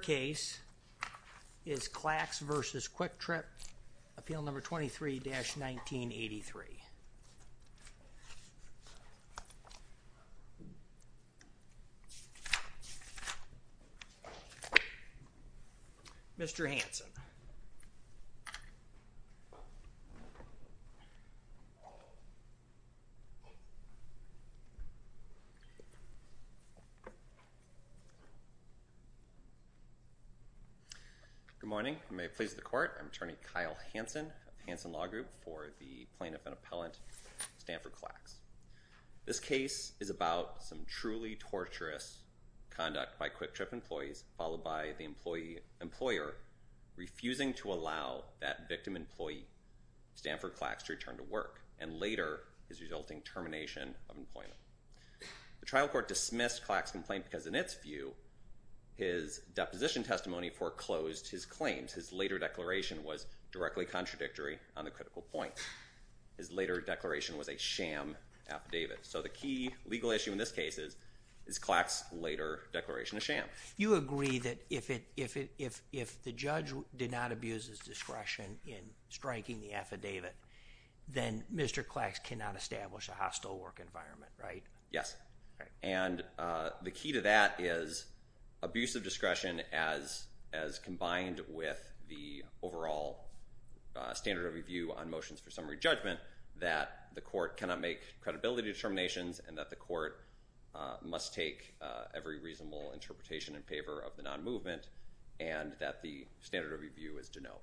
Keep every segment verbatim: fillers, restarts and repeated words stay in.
case is Clax versus Quick Trip, appeal number twenty-three dash nineteen eighty-three. Mister Hanson. Good morning. May it please the court. I'm attorney Kyle Hanson of Hanson Law Group for the plaintiff and appellant Stanford Clax. This case is about some truly torturous conduct by Quick Trip employees, followed by the employee employer refusing to allow that victim employee, Stanford Clax, to return to work, and later his resulting termination of employment. The trial court dismissed Clax's complaint because, in its view, his deposition testimony foreclosed his claims. His later declaration was directly contradictory on the critical point. His later declaration was a sham affidavit. So the key legal issue in this case is, is Clax's later declaration a sham? You agree that if it if it if if the judge did not abuse his discretion in striking the affidavit, then Mister Clax cannot establish a hostile work environment, right? Yes. Right. And uh, the key to that is abuse of discretion as as combined with the overall uh, standard of review on motions for summary judgment, that the court cannot make credibility determinations and that the court uh, must take uh, every reasonable interpretation in favor of the non-movement, and that the standard of review is de novo.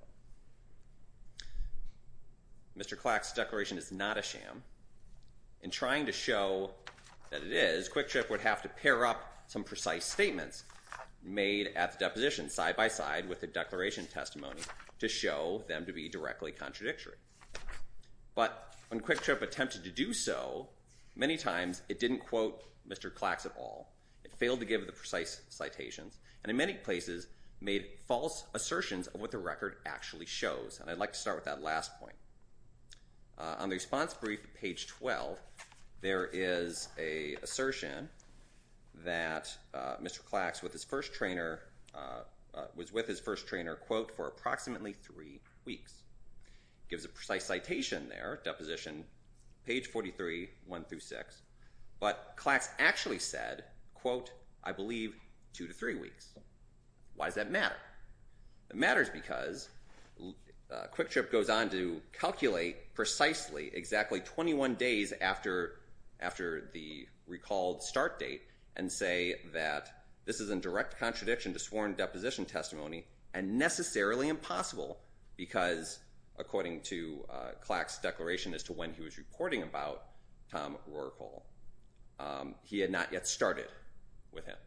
Mister Clax's declaration is not a sham. In trying to show that it is, Quick Trip would have to pair up some precise statements made at the deposition side by side with the declaration testimony to show them to be directly contradictory. But when Quick Trip attempted to do so, many times it didn't quote Mister Clax at all. It failed to give the precise citations, and in many places made false assertions of what the record actually shows. And I'd like to start with that last point. Uh, on the response brief, page twelve, there is a assertion that uh, Mister Clax, with his first trainer, uh, uh, was with his first trainer, quote, for approximately three weeks. Gives a precise citation there, deposition, page forty-three, one through six. But Clax actually said, quote, I believe two to three weeks. Why does that matter? It matters because uh, Quick Trip goes on to calculate precisely exactly twenty-one days after, after the recalled start date, and say that this is in direct contradiction to sworn deposition testimony and necessarily impossible because, according to uh, Clax's declaration as to when he was reporting about Tom Rohrkohl, um, he had not yet started with him.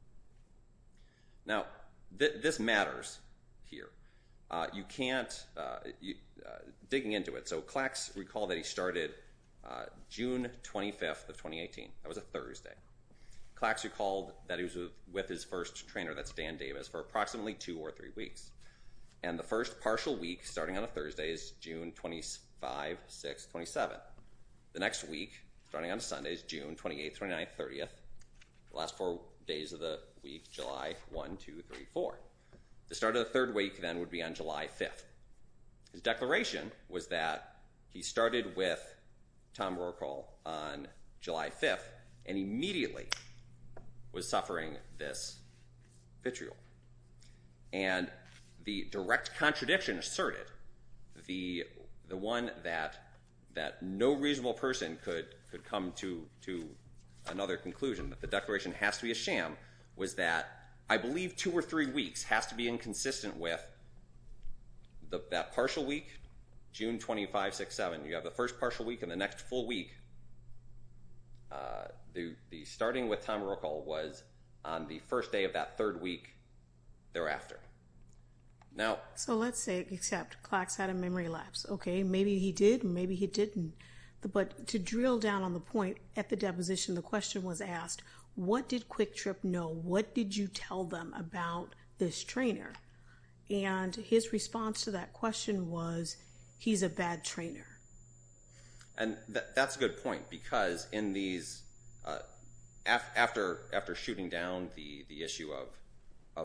Now, th- this matters here. Uh, you can't, uh, you, uh, digging into it, so Clax recalled that he started uh, June twenty-fifth of twenty eighteen. That was a Thursday. Clax recalled that he was with, with his first trainer, that's Dan Davis, for approximately two or three weeks. And the first partial week, starting on a Thursday, is June twenty-fifth, sixth, twenty-seventh. The next week, starting on a Sunday, is June twenty-eighth, twenty-ninth, thirtieth. The last four days of the week, July first, second, third, fourth. The start of the third week, then, would be on July fifth. His declaration was that he started with Tom Rohrkohl on July fifth, and immediately was suffering this vitriol. And the direct contradiction asserted, the the one that that no reasonable person could could come to to another conclusion, that the declaration has to be a sham, was that I believe two or three weeks has to be inconsistent with the, that partial week, June twenty-fifth, sixth, seventh. You have the first partial week and the next full week. Uh, the the starting with Tom Rohrkohl was on the first day of that third week thereafter. Now, so let's say, except Clax had a memory lapse. Okay, maybe he did, maybe he didn't. But to drill down on the point, at the deposition, the question was asked, what did Quick Trip know? What did you tell them about this trainer? And his response to that question was, he's a bad trainer. And th- that's a good point, because in these, uh, af- after after shooting down the, the issue of, of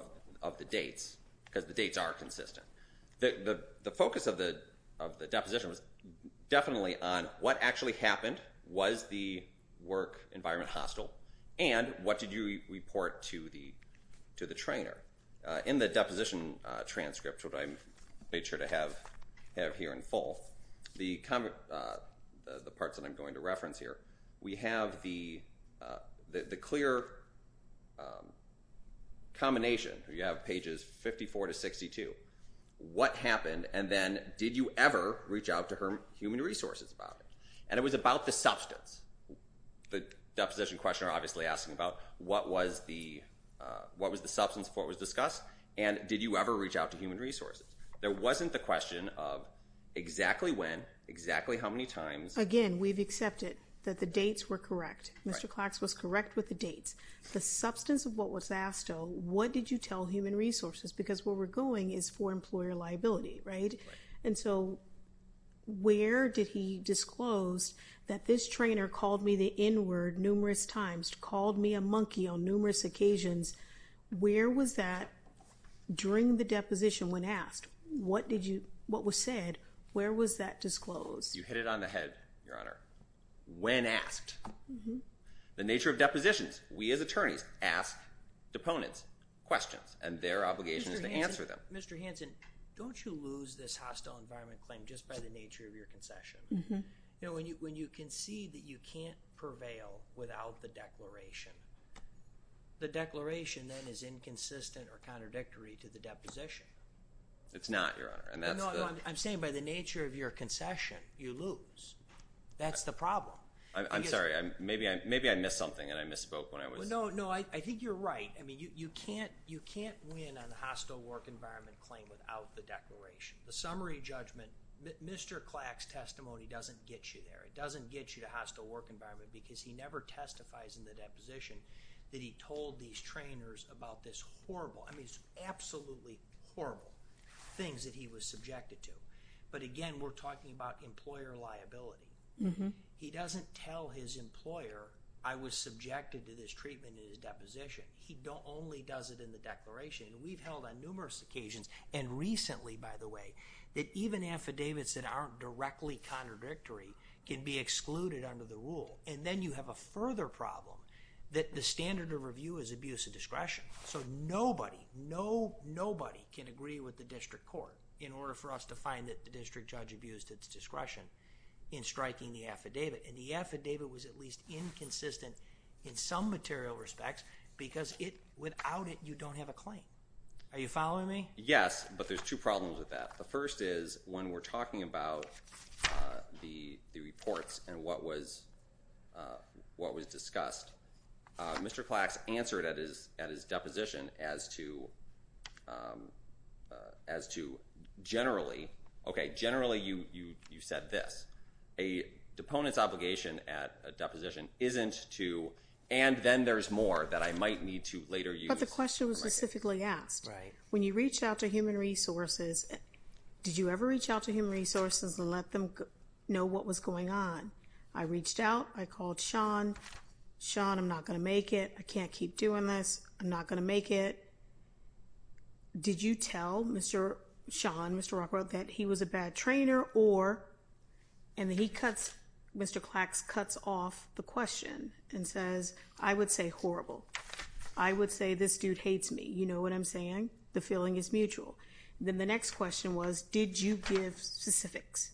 of the dates, because the dates are consistent. The, the, the focus of the, of the deposition was definitely on what actually happened. Was the work environment hostile? And what did you report to the, to the trainer? Uh, in the deposition uh, transcript, what I made sure to have, have here in full, the, uh, the, the parts that I'm going to reference here, we have the, uh, the, the clear um, combination. You have pages fifty-four to sixty-two. What happened, and then did you ever reach out to her human resources about it? And it was about the substance. The deposition questioner obviously asking about what was the uh, what was the substance of what was discussed, and did you ever reach out to human resources? There wasn't the question of exactly when, exactly how many times. Again, we've accepted that the dates were correct. Mister Right. Clax was correct with the dates. The substance of what was asked, though, what did you tell human resources? Because where we're going is for employer liability, right? right. And so where did he disclose that this trainer called me the N-word numerous times, called me a monkey on numerous occasions? Where was that during the deposition when asked? What did you, what was said? Where was that disclosed? You hit it on the head, Your Honor. When asked. Mm-hmm. The nature of depositions, we as attorneys ask deponents questions, and their obligation Mister is to Hansen, answer them. Mister Hansen, don't you lose this hostile environment claim just by the nature of your concession? Mm-hmm. You know, when you when you concede that you can't prevail without the declaration, the declaration then is inconsistent or contradictory to the deposition. It's not, Your Honor, and that's no, the... no. I'm, I'm saying by the nature of your concession, you lose. That's the problem. I'm, I'm sorry. I'm, maybe I maybe I missed something and I misspoke when I was. Well, no, no. I, I think you're right. I mean, you, you can't you can't win on the hostile work environment claim without the declaration. The summary judgment, Mister Clack's testimony doesn't get you there. It doesn't get you to hostile work environment because he never testifies in the deposition that he told these trainers about this horrible, I mean, it's absolutely horrible things that he was subjected to. But again, we're talking about employer liability. Mm-hmm. He doesn't tell his employer, I was subjected to this treatment in his deposition. He don't only does it in the declaration. And we've held on numerous occasions, and recently, by the way, that even affidavits that aren't directly contradictory can be excluded under the rule. And then you have a further problem that the standard of review is abuse of discretion. So nobody, no, nobody can agree with the district court in order for us to find that the district judge abused its discretion in striking the affidavit. And the affidavit was at least inconsistent in some material respects because it, without it, you don't have a claim. Are you following me? Yes, but there's two problems with that. The first is when we're talking about uh, the the reports and what was uh, what was discussed. Uh, Mister Clax answered at his at his deposition as to um, uh, as to generally. Okay, generally you you you said this. A deponent's obligation at a deposition isn't to, and then there's more that I might need to later use. But the question was specifically asked. Right. When you reached out to Human Resources, did you ever reach out to Human Resources and let them know what was going on? I reached out. I called Sean. Sean, I'm not going to make it. I can't keep doing this. I'm not going to make it. Did you tell Mister Sean, Mister Rockwell, that he was a bad trainer, or... And then he cuts, Mister Clax cuts off the question and says, I would say horrible. I would say this dude hates me. You know what I'm saying? The feeling is mutual. Then the next question was, did you give specifics?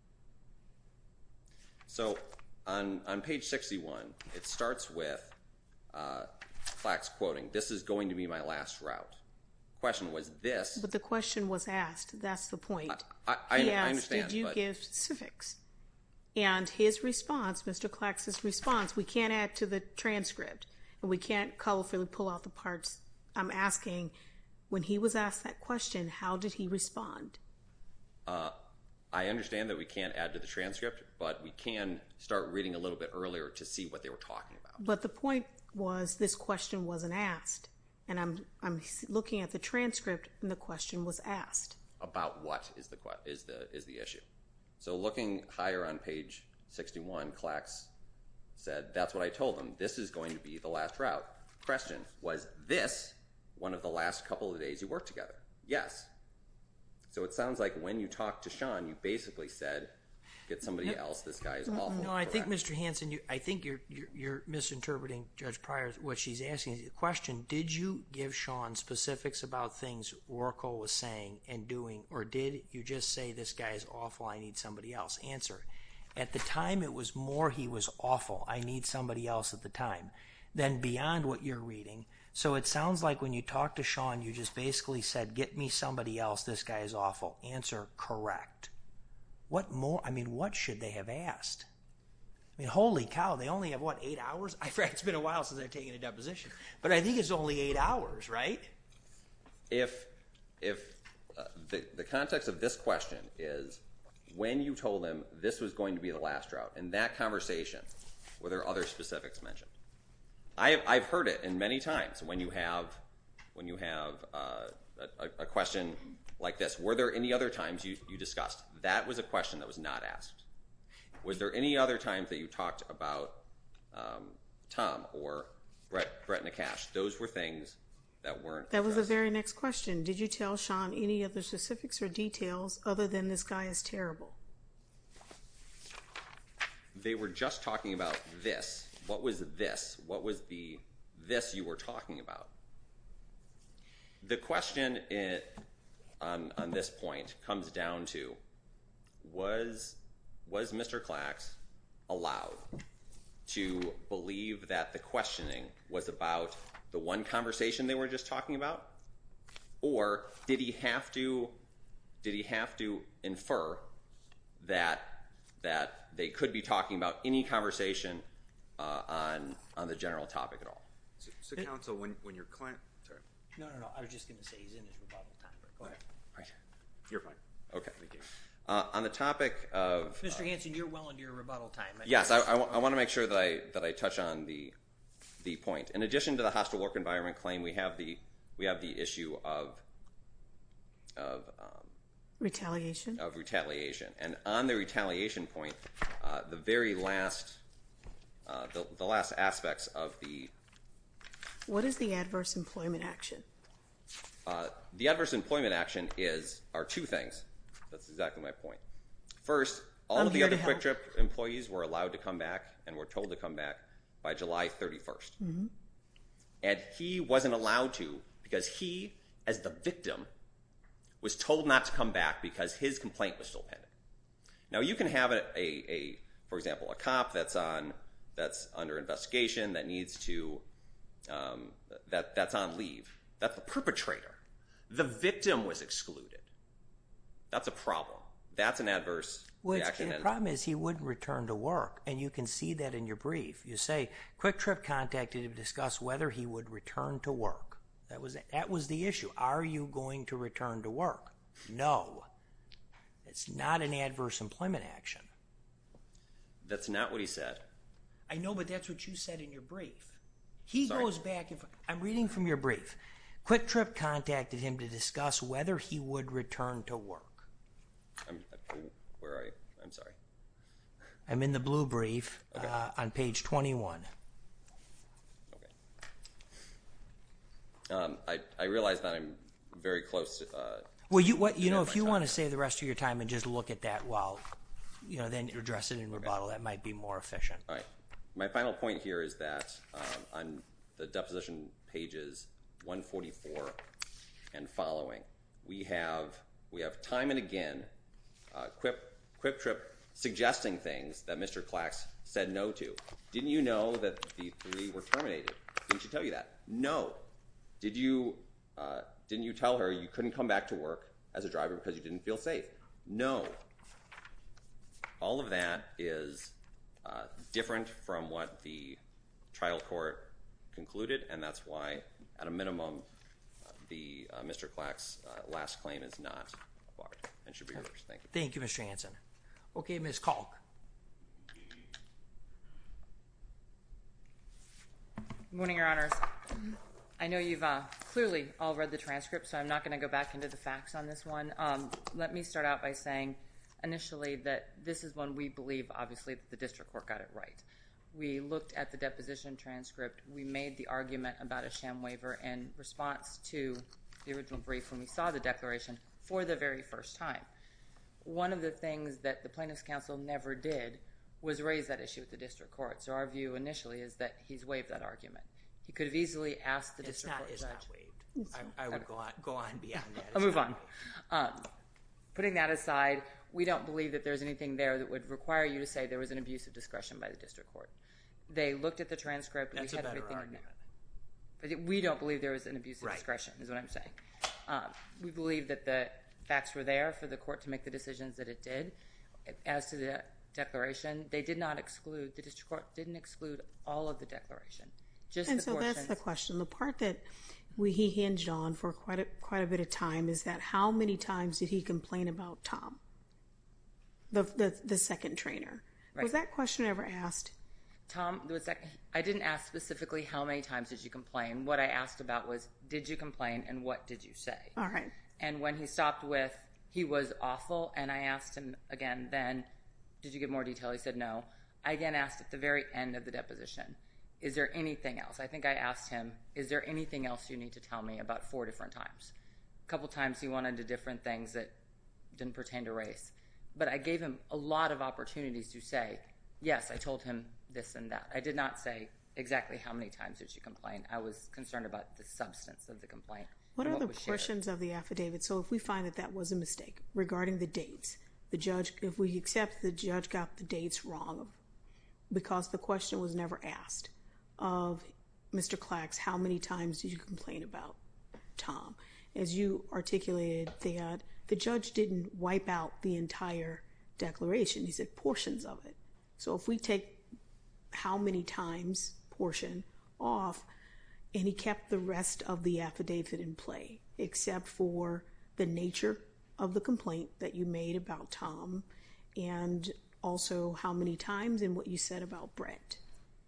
So on, on page sixty-one, it starts with uh, Clax quoting, this is going to be my last route. Question was this. But the question was asked. That's the point. I, I, he I asked, understand. did you but... give specifics? And his response, Mister Clax's response, we can't add to the transcript, and we can't colorfully pull out the parts. I'm asking, when he was asked that question, how did he respond? Uh, I understand that we can't add to the transcript, but we can start reading a little bit earlier to see what they were talking about. But the point was this question wasn't asked, and I'm I'm looking at the transcript, and the question was asked. About what is the is the is the issue? So looking higher on page sixty-one, Clax said, that's what I told them. This is going to be the last route. Question, was this one of the last couple of days you worked together. Yes. So it sounds like when you talked to Sean, you basically said, get somebody no. else. This guy is awful. No, I correct. think, Mister Hanson, you, I think you're, you're you're misinterpreting Judge Pryor. What she's asking is the question: did you give Sean specifics about things Warco was saying and doing, or did you just say this guy is awful? I need somebody else. Answer: at the time, it was more he was awful. I need somebody else at the time. Then beyond what you're reading. So it sounds like when you talked to Sean, you just basically said, get me somebody else. This guy is awful. Answer: correct. What more? I mean, what should they have asked? I mean, holy cow, they only have, what, eight hours? I forget, it's been a while since I've taken a deposition. But I think it's only eight hours, right? If if uh, the, the context of this question is when you told him this was going to be the last route, in that conversation, were there other specifics mentioned? I've, I've heard it in many times when you have, when you have uh, a, a question like this. Were there any other times you, you discussed? That was a question that was not asked. Was there any other times that you talked about um, Tom or Brett, Brett Nakash? Those were things that weren't That addressed. was the very next question. Did you tell Sean any other specifics or details other than this guy is terrible? They were just talking about this. What was this? What was the this you were talking about? The question in, on, on this point comes down to, was, was Mister Clax allowed to believe that the questioning was about the one conversation they were just talking about? Or did he have to, did he have to infer that, that they could be talking about any conversation uh, on, on the general topic at all? So, so counsel, when, when your client, sorry. No, no, no, I was just going to say he's in his rebuttal time. But go ahead. Right. You're fine. Okay. Thank you. Uh, on the topic of Mister Uh, Hanson, you're well into your rebuttal time. yes, I, I, w- I want to make sure that I that I touch on the the point. In addition to the hostile work environment claim, we have the we have the issue of of um, Retaliation. of retaliation. And on the retaliation point, uh, the very last uh, the the last aspects of the What is the adverse employment action? uh, the adverse employment action is are two things. That's exactly my point. First, all I'm of the here other to Quick help. Trip employees were allowed to come back and were told to come back by July thirty-first. Mm-hmm. And he wasn't allowed to because he, as the victim, was told not to come back because his complaint was still pending. Now, you can have a, a, a for example, a cop that's on that's under investigation that needs to um, that that's on leave. That's the perpetrator. The victim was excluded. That's a problem. That's an adverse Well, reaction. the problem is he wouldn't return to work, and you can see that in your brief. You say, Quick Trip contacted him to discuss whether he would return to work. That was that was the issue. Are you going to return to work? No. It's not an adverse employment action. That's not what he said. I know, but that's what you said in your brief. He Sorry? goes back and I'm reading from your brief. Quick Trip contacted him to discuss whether he would return to work. I'm, where are you? I'm sorry. I'm in the blue brief Okay. uh, on page twenty-one. Okay. Um, I, I realize that I'm very close to... Uh, Well, you what you know, have if my you time want to here. save the rest of your time and just look at that while, you know, then address it in rebuttal, that might be more efficient. all right. My final point here is that um, on the deposition pages one forty-four and following, we have we have time and again uh, Quip, Quip Trip suggesting things that Mister Clax said no to. Didn't you know that the three were terminated? Didn't she tell you that? No. Did you? Uh, didn't you tell her you couldn't come back to work as a driver because you didn't feel safe? No. All of that is uh, different from what the trial court concluded, and that's why, at a minimum, uh, the uh, Mister Clack's uh, last claim is not barred and should be reversed. Thank you. Thank you, Mister Hanson. Okay, Miz Kalk. Good morning, Your Honors. I know you've uh, clearly all read the transcript, so I'm not going to go back into the facts on this one. Um, let me start out by saying initially that this is one we believe, obviously, that the district court got it right. We looked at the deposition transcript. We made the argument about a sham waiver in response to the original brief when we saw the declaration for the very first time. One of the things that the plaintiff's counsel never did was raise that issue with the district court. So our view initially is that he's waived that argument. He could have easily asked the It's district not, court it's judge. not waived. I, I would go on, go on beyond that. I'll It's move not on. waived. Um, putting that aside, we don't believe that there's anything there that would require you to say there was an abuse of discretion by the district court. They looked at the transcript. That's we a had better everything argument. in there. But we don't believe there was an abuse of Right. discretion, is what I'm saying. Um, we believe that the facts were there for the court to make the decisions that it did. As to the declaration, they did not exclude, the district court didn't exclude all of the declaration. Just And the so portions. that's the question. The part that we he hinged on for quite a, quite a bit of time is that how many times did he complain about Tom, the the, the second trainer? Right. Was that question ever asked? Tom, there was that, I didn't ask specifically how many times did you complain. What I asked about was, did you complain and what did you say? All right. And when he stopped with, he was awful, and I asked him again then, did you give more detail? He said no. I again asked at the very end of the deposition, is there anything else? I think I asked him, is there anything else you need to tell me about four different times? A couple times he wanted to different things that didn't pertain to race. But I gave him a lot of opportunities to say, yes, I told him this and that. I did not say exactly how many times did you complain. I was concerned about the substance of the complaint. What and are the was shared. portions of the affidavit? So if we find that that was a mistake regarding the dates, the judge, if we accept the judge got the dates wrong because the question was never asked of Mister Clax, how many times did you complain about Tom? As you articulated, that the judge didn't wipe out the entire declaration. He said portions of it. So if we take how many times portion off, and he kept the rest of the affidavit in play, except for the nature of the complaint that you made about Tom, and also how many times and what you said about Brett.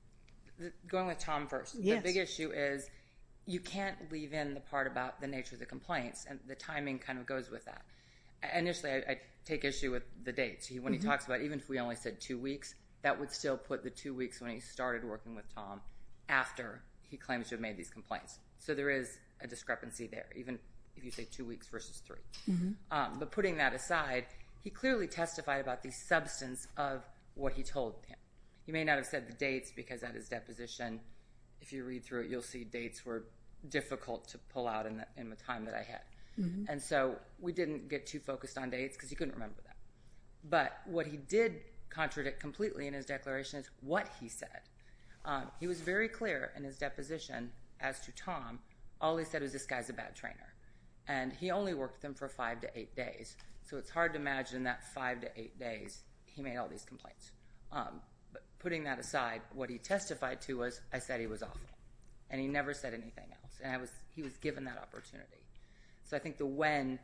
The- Going with Tom first. Yes. The big issue is you can't leave in the part about the nature of the complaints, and the timing kind of goes with that. Initially, I, I take issue with the dates. He, when he talks about, even if we only said two weeks, that would still put the two weeks when he started working with Tom after he claims to have made these complaints. So there is a discrepancy there, even if you say two weeks versus three. Um, but putting that aside, he clearly testified about the substance of what he told him. He may not have said the dates because at his deposition, if you read through it, you'll see dates were difficult to pull out in the, in the time that I had. And so we didn't get too focused on dates because he couldn't remember that. But what he did contradict completely in his declaration is what he said. Um, he was very clear in his deposition as to Tom. All he said was, this guy's a bad trainer. And he only worked with him for five to eight days. So it's hard to imagine that five to eight days he made all these complaints. Um, but putting that aside, what he testified to was, I said he was awful. And he never said anything else. And I was he was given that opportunity. So I think the when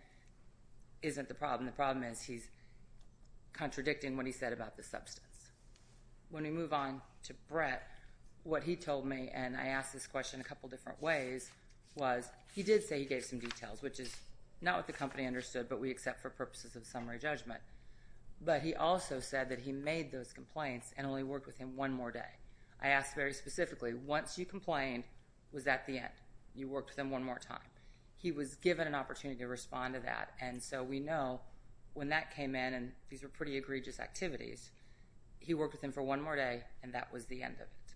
isn't the problem. The problem is he's contradicting what he said about the substance. When we move on to Brett, what he told me, and I asked this question a couple different ways, was he did say he gave some details, which is not what the company understood, but we accept for purposes of summary judgment. But he also said that he made those complaints and only worked with him one more day. I asked very specifically, once you complained, was that the end? You worked with him one more time. He was given an opportunity to respond to that, and so we know when that came in, and these were pretty egregious activities, he worked with him for one more day, and that was the end of it.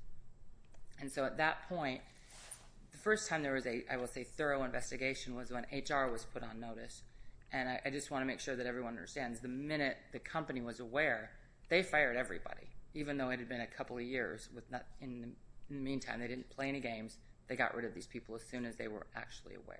And so at that point, the first time there was a, I will say, thorough investigation was when H R was put on notice. And I, I just want to make sure that everyone understands, the minute the company was aware, they fired everybody, even though it had been a couple of years. With not, in, the, in the meantime, they didn't play any games. They got rid of these people as soon as they were actually aware.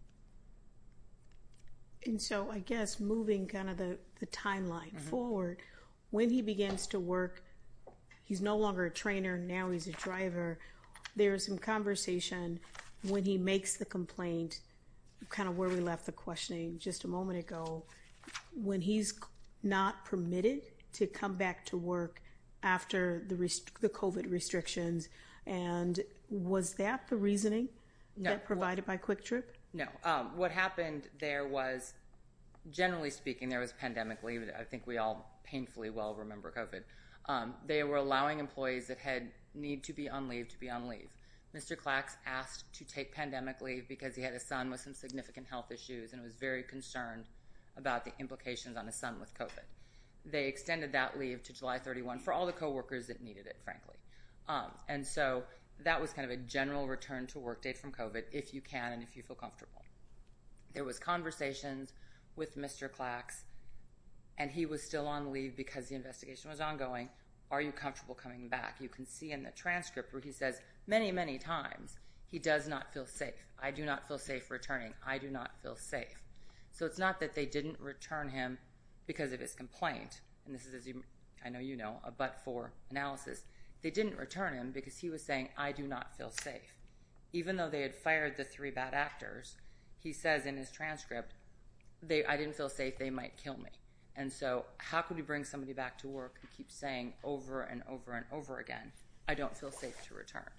And so I guess moving kind of the, the timeline mm-hmm. forward, when he begins to work, he's no longer a trainer, now he's a driver. There's some conversation when he makes the complaint, kind of where we left the questioning just a moment ago, when he's not permitted to come back to work after the rest- the COVID restrictions. And was that the reasoning no. that provided by Quick Trip? No. Um, what happened there was, generally speaking, there was pandemic leave. I think we all painfully well remember COVID. Um, they were allowing employees that had need to be on leave to be on leave. Mister Clax asked to take pandemic leave because he had a son with some significant health issues and was very concerned about the implications on his son with COVID. They extended that leave to July thirty-first for all the coworkers that needed it, frankly. Um, and so that was kind of a general return to work date from COVID, if you can and if you feel comfortable. There was conversations with Mister Clax, and he was still on leave because the investigation was ongoing. Are you comfortable coming back? You can see in the transcript where he says many, many times he does not feel safe. I do not feel safe returning. I do not feel safe. So it's not that they didn't return him because of his complaint, and this is, as you, I know you know, a but-for analysis. They didn't return him because he was saying, I do not feel safe. Even though they had fired the three bad actors, he says in his transcript, they, I didn't feel safe, they might kill me. And so how could we bring somebody back to work who keeps saying over and over and over again, I don't feel safe to return? Are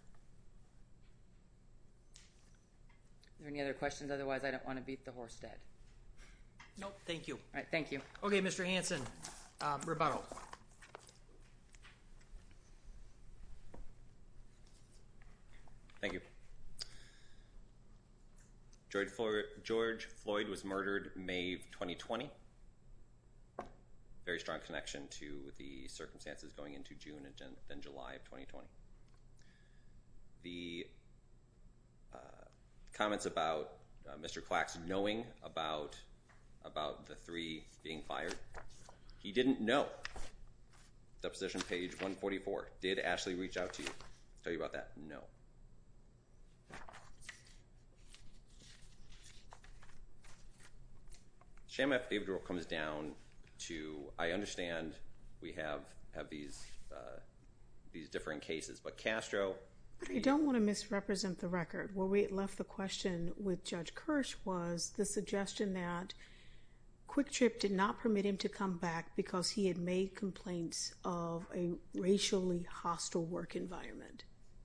there any other questions? Otherwise, I don't want to beat the horse dead. Nope, thank you. All right, thank you. Okay, Mister Hanson, um, rebuttal. Thank you. George Floyd, George Floyd was murdered May twenty twenty. Very strong connection to the circumstances going into June and then July of twenty twenty. The uh, comments about uh, Mister Clax knowing about about the three being fired, he didn't know. Deposition page one forty-four. Did Ashley reach out to you? Tell you about that? No. Sham affidavit rule comes down to, I understand we have have these uh, these differing cases, but Castro. I don't want to misrepresent the record. Where we left the question with Judge Kirsch was the suggestion that Quick Trip did not permit him to come back because he had made complaints of a racially hostile work environment.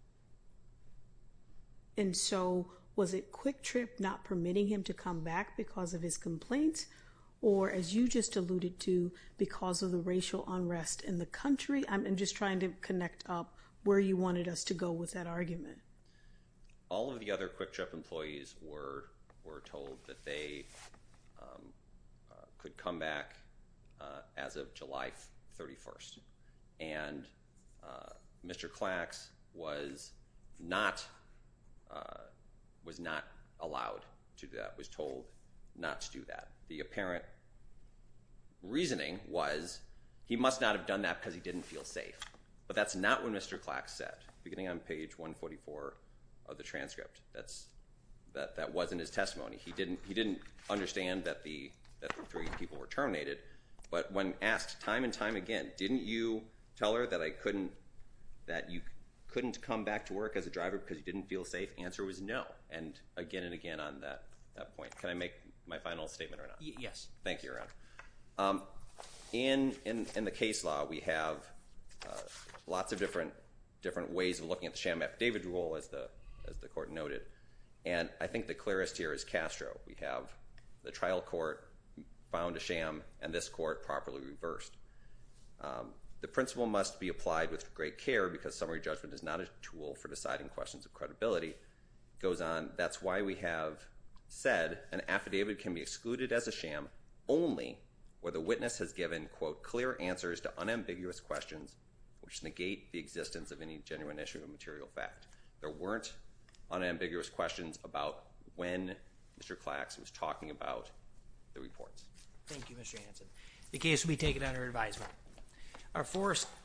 And so was it Quick Trip not permitting him to come back because of his complaints, or, as you just alluded to, because of the racial unrest in the country? I'm, I'm just trying to connect up where you wanted us to go with that argument. All of the other Quick Trip employees were were told that they um, uh, could come back uh, as of July thirty-first, and uh, Mister Clax was not uh, was not allowed to do that. Was told not to do that. The apparent reasoning was he must not have done that because he didn't feel safe. But that's not what Mister Clax said. Beginning on page one forty-four of the transcript, that's that that wasn't his testimony. He didn't he didn't understand that the that the three people were terminated. But when asked time and time again, didn't you tell her that I couldn't that you couldn't come back to work as a driver because you didn't feel safe? Answer was no. And again and again on that that point. Can I make my final statement or not? Y- yes. Thank you, Your Honor. Um, in in in the case law, we have uh, lots of different different ways of looking at the sham affidavit rule, as the as the court noted, and I think the clearest here is Castro. We have the trial court found a sham, and this court properly reversed. Um, the principle must be applied with great care because summary judgment is not a tool for deciding questions of credibility. It goes on. That's why we have said an affidavit can be excluded as a sham only where the witness has given, quote, clear answers to unambiguous questions which negate the existence of any genuine issue of material fact. There weren't unambiguous questions about when Mister Clax was talking about the reports. Thank you, Mister Hanson. The case will be taken under advisement. Our fourth